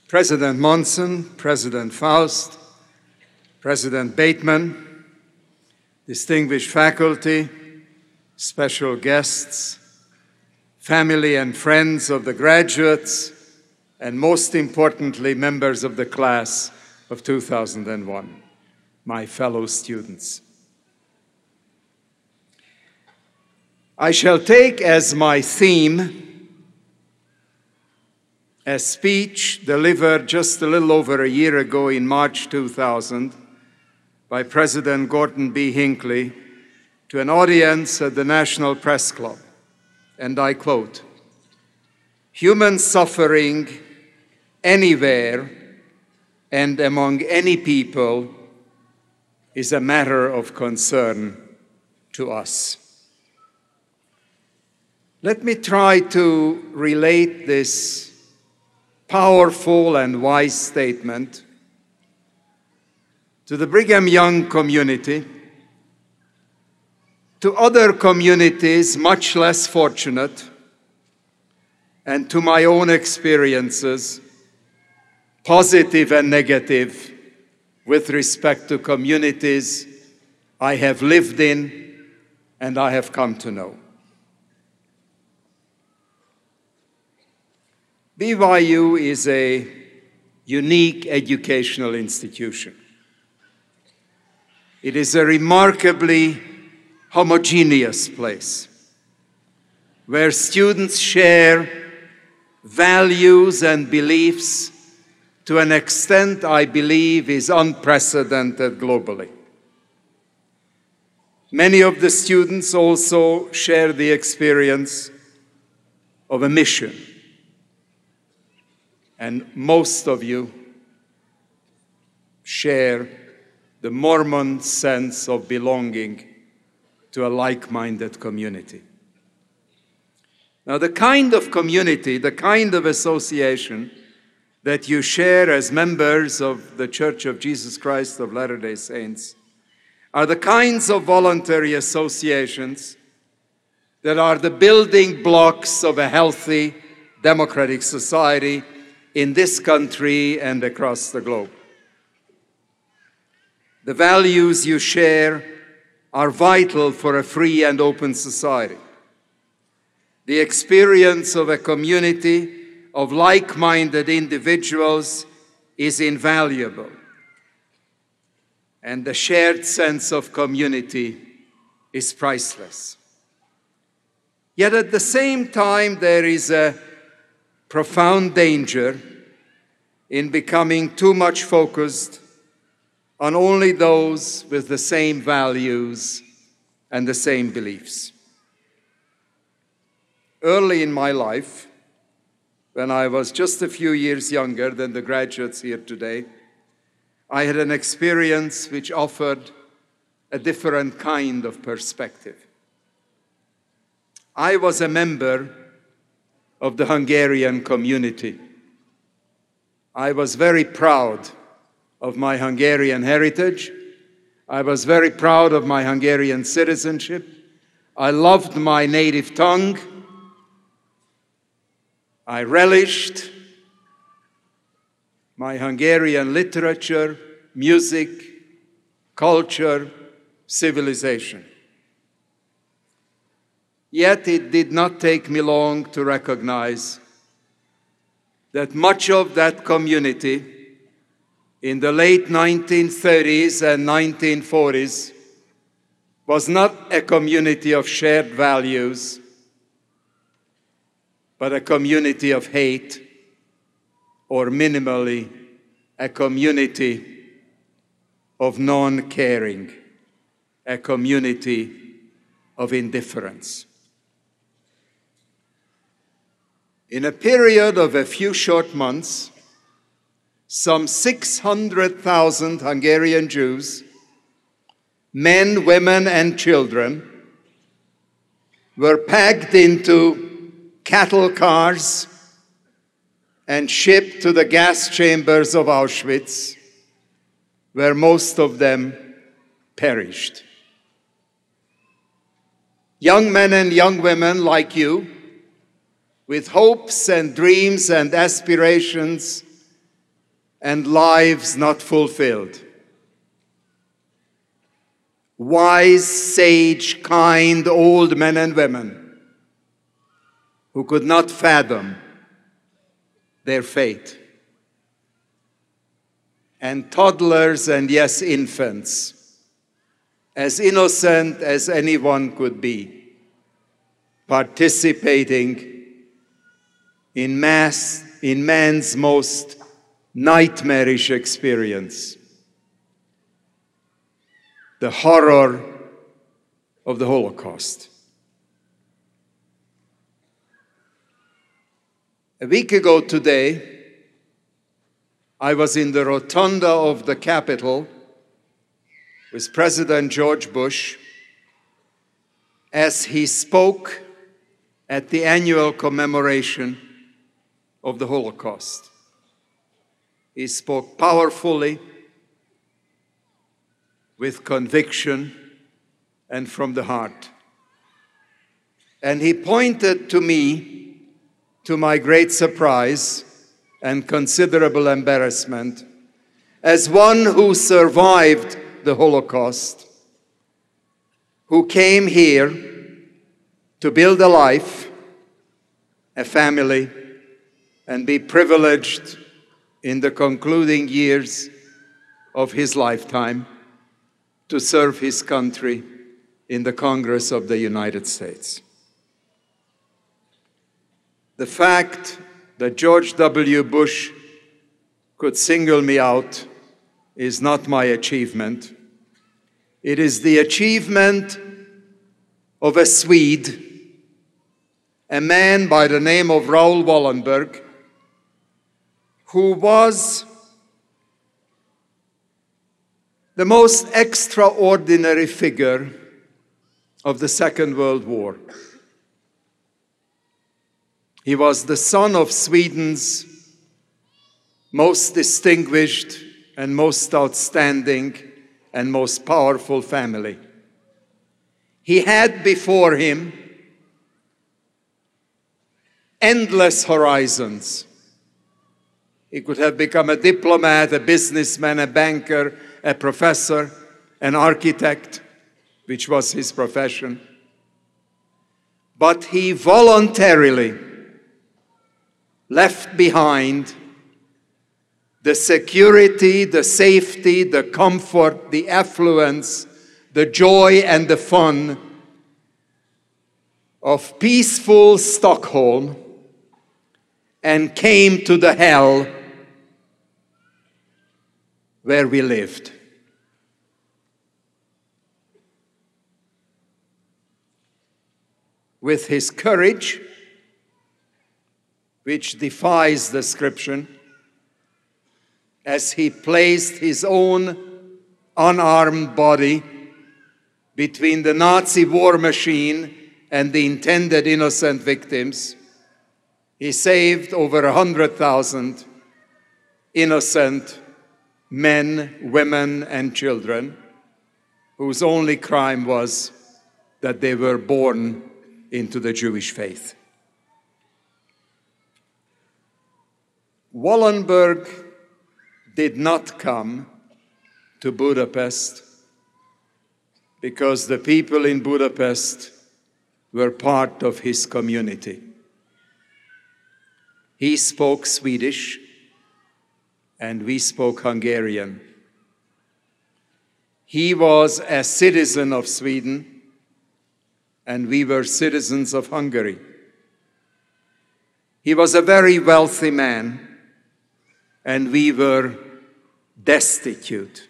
President Monson, President Faust, President Bateman, distinguished faculty, special guests, family and friends of the graduates, and most importantly, members of the class of 2001, my fellow students. I shall take as my theme a speech delivered just a little over a year ago in March 2000 by President Gordon B. Hinckley to an audience at the National Press Club. And I quote, "Human suffering anywhere and among any people is a matter of concern to us." Let me try to relate this powerful and wise statement to the Brigham Young community, to other communities much less fortunate, and to my own experiences, positive and negative, with respect to communities I have lived in and I have come to know. BYU is a unique educational institution. It is a remarkably homogeneous place where students share values and beliefs to an extent I believe is unprecedented globally. Many of the students also share the experience of a mission. And most of you share the Mormon sense of belonging to a like-minded community. Now, the kind of community, the kind of association that you share as members of the Church of Jesus Christ of Latter-day Saints are the kinds of voluntary associations that are the building blocks of a healthy democratic society in this country and across the globe. The values you share are vital for a free and open society. The experience of a community of like-minded individuals is invaluable, and the shared sense of community is priceless. Yet at the same time, there is a profound danger in becoming too much focused on only those with the same values and the same beliefs. Early in my life, when I was just a few years younger than the graduates here today, I had an experience which offered a different kind of perspective. I was a member of the Hungarian community. I was very proud of my Hungarian heritage. I was very proud of my Hungarian citizenship. I loved my native tongue. I relished my Hungarian literature, music, culture, civilization. Yet it did not take me long to recognize that much of that community in the late 1930s and 1940s was not a community of shared values, but a community of hate, or minimally, a community of non-caring, a community of indifference. In a period of a few short months, some 600,000 Hungarian Jews, men, women, and children, were packed into cattle cars and shipped to the gas chambers of Auschwitz, where most of them perished. Young men and young women like you, with hopes and dreams and aspirations and lives not fulfilled. Wise, sage, kind old men and women who could not fathom their fate. And toddlers and, yes, infants, as innocent as anyone could be, participating in man's most nightmarish experience, the horror of the Holocaust. A week ago today, I was in the rotunda of the Capitol with President George Bush as he spoke at the annual commemoration of the Holocaust. He spoke powerfully, with conviction, and from the heart. And he pointed to me, to my great surprise and considerable embarrassment, as one who survived the Holocaust, who came here to build a life, a family, and be privileged in the concluding years of his lifetime to serve his country in the Congress of the United States. The fact that George W. Bush could single me out is not my achievement. It is the achievement of a Swede, a man by the name of Raoul Wallenberg, who was the most extraordinary figure of the Second World War. He was the son of Sweden's most distinguished and most outstanding and most powerful family. He had before him endless horizons. He could have become a diplomat, a businessman, a banker, a professor, an architect, which was his profession. But he voluntarily left behind the security, the safety, the comfort, the affluence, the joy and the fun of peaceful Stockholm and came to the hell where we lived. With his courage, which defies description, as he placed his own unarmed body between the Nazi war machine and the intended innocent victims, he saved over 100,000 innocent men, women, and children whose only crime was that they were born into the Jewish faith. Wallenberg did not come to Budapest because the people in Budapest were part of his community. He spoke Swedish, and we spoke Hungarian. He was a citizen of Sweden, and we were citizens of Hungary. He was a very wealthy man, and we were destitute.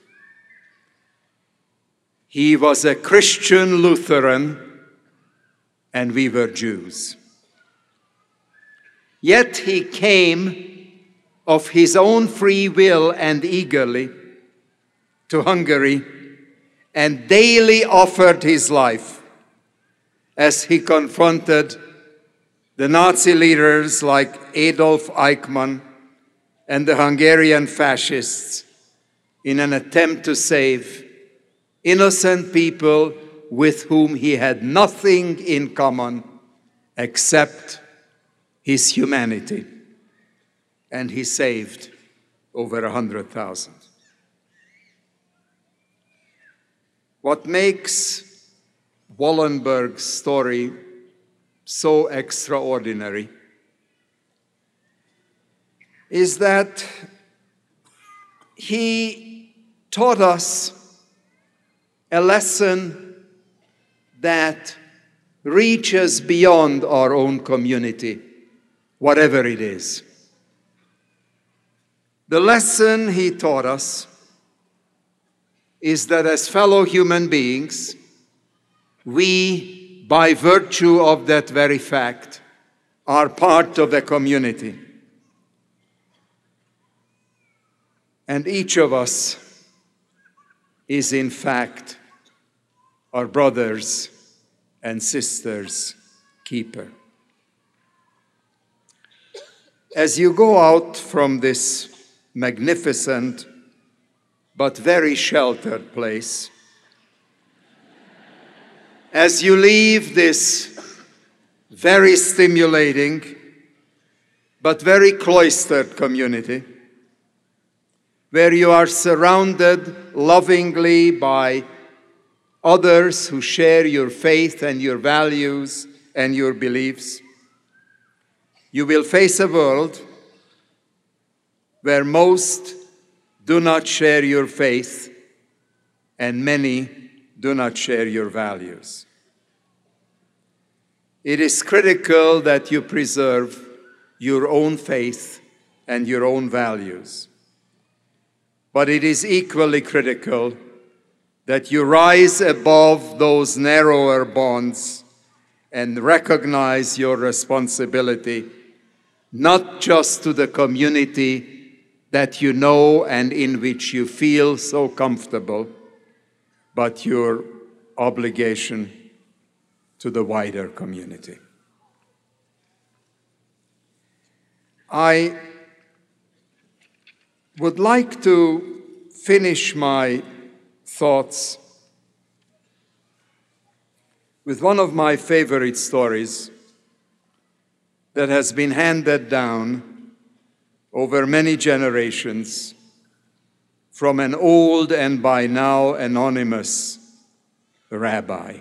He was a Christian Lutheran, and we were Jews. Yet he came of his own free will and eagerly to Hungary and daily offered his life as he confronted the Nazi leaders like Adolf Eichmann and the Hungarian fascists in an attempt to save innocent people with whom he had nothing in common except his humanity. And he saved over 100,000. What makes Wallenberg's story so extraordinary is that he taught us a lesson that reaches beyond our own community, whatever it is. The lesson he taught us is that as fellow human beings, we, by virtue of that very fact, are part of a community. And each of us is, in fact, our brothers and sisters' keeper. As you go out from this magnificent but very sheltered place, as you leave this very stimulating but very cloistered community, where you are surrounded lovingly by others who share your faith and your values and your beliefs, you will face a world where most do not share your faith and many do not share your values. It is critical that you preserve your own faith and your own values. But it is equally critical that you rise above those narrower bonds and recognize your responsibility, not just to the community that you know and in which you feel so comfortable, but your obligation to the wider community. I would like to finish my thoughts with one of my favorite stories that has been handed down over many generations from an old and by now anonymous rabbi.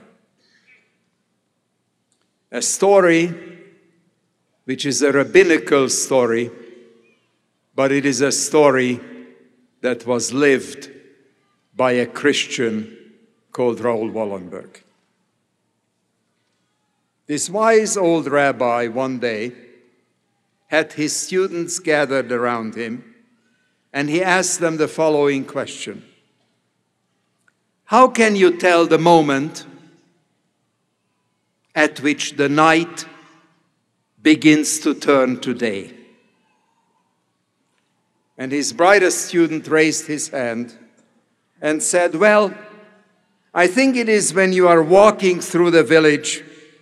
A story which is a rabbinical story, but it is a story that was lived by a Christian called Raoul Wallenberg. This wise old rabbi one day had his students gathered around him, and he asked them the following question: how can you tell the moment at which the night begins to turn to day? And his brightest student raised his hand and said, well, I think it is when you are walking through the village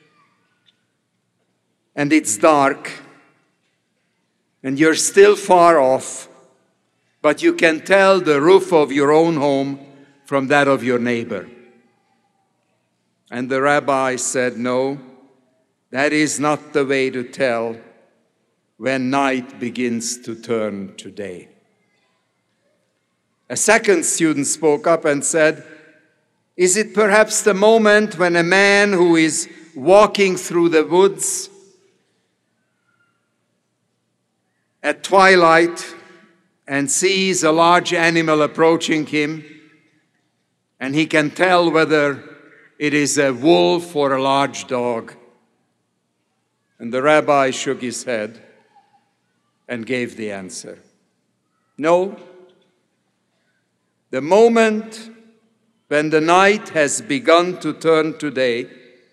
and it's dark and you're still far off, but you can tell the roof of your own home from that of your neighbor. And the rabbi said, no, that is not the way to tell when night begins to turn to day. A second student spoke up and said, is it perhaps the moment when a man who is walking through the woods at twilight and sees a large animal approaching him, and he can tell whether it is a wolf or a large dog? And the rabbi shook his head and gave the answer. No, the moment when the night has begun to turn to day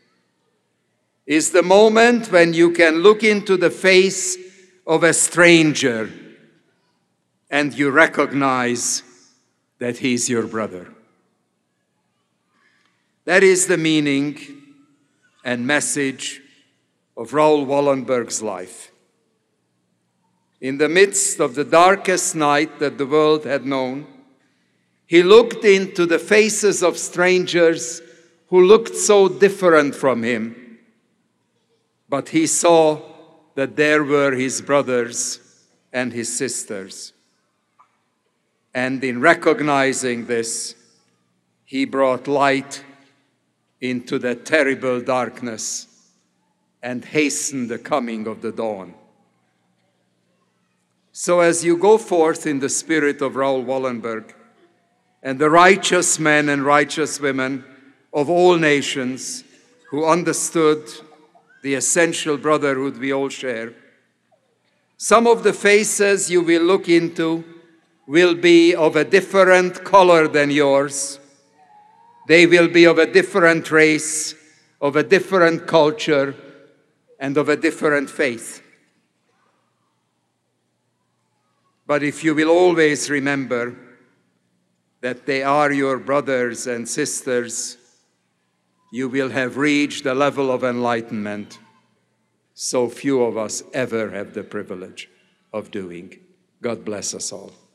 is the moment when you can look into the face of a stranger and you recognize that he's your brother. That is the meaning and message of Raoul Wallenberg's life. In the midst of the darkest night that the world had known, he looked into the faces of strangers who looked so different from him, but he saw that there were his brothers and his sisters. And in recognizing this, he brought light into the terrible darkness and hastened the coming of the dawn. So as you go forth in the spirit of Raoul Wallenberg and the righteous men and righteous women of all nations who understood the essential brotherhood we all share, some of the faces you will look into will be of a different color than yours. They will be of a different race, of a different culture, and of a different faith. But if you will always remember that they are your brothers and sisters, you will have reached a level of enlightenment so few of us ever have the privilege of doing. God bless us all.